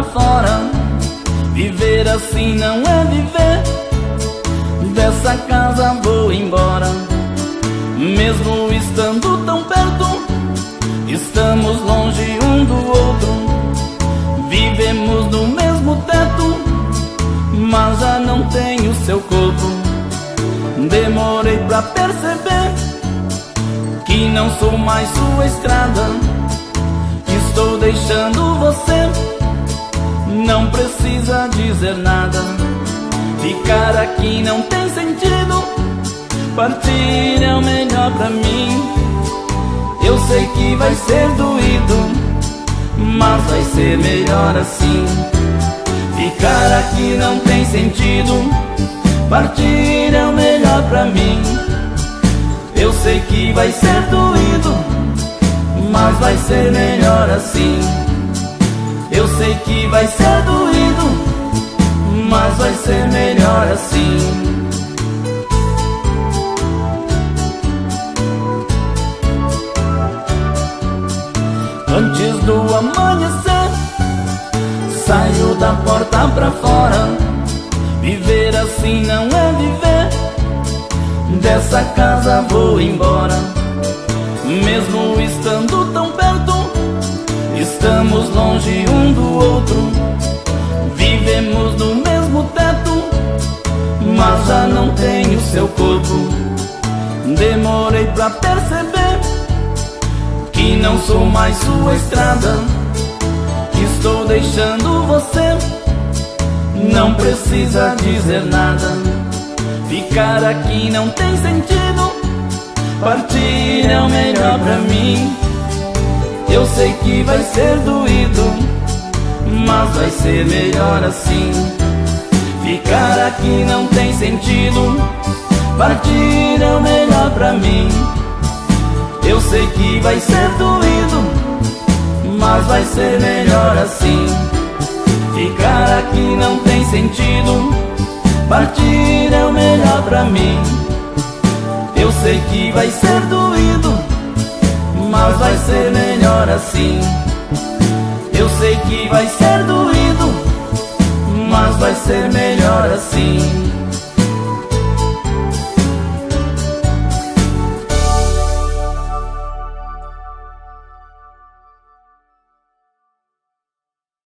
pra fora. Viver assim não é viver. Dessa casa vou embora. Mesmo estando tão perto, estamos longe um do outro. Vivemos no mesmo teto, mas já não tenho seu corpo. Demorei pra perceber que não sou mais sua estrada. Estou deixando você, não precisa dizer nada. Ficar aqui não tem sentido, partir é o melhor pra mim. Eu sei que vai ser doído, mas vai ser melhor assim. Ficar aqui não tem sentido, partir é o melhor pra mim. Eu sei que vai ser doído, mas vai ser melhor assim. Eu sei que vai ser doído, mas vai ser melhor assim. Antes do amanhecer, saio da porta pra fora. Viver assim não é viver. Dessa casa vou embora. Mesmo estando tão perto, estamos longe um do outro. Vivemos no mesmo teto, mas já não tenho seu corpo. Demorei pra perceber que não sou mais sua estrada. Estou deixando você, não precisa dizer nada. Ficar aqui não tem sentido, partir é o melhor pra mim. Eu sei que vai ser doído, mas vai ser melhor assim. Ficar aqui não tem sentido, partir é o melhor pra mim. Eu sei que vai ser doído, mas vai ser melhor assim. Ficar aqui não tem sentido, partir é o melhor pra mim. Eu sei que vai ser doído, mas vai ser melhor assim. Eu sei que vai ser doído, mas vai ser melhor assim.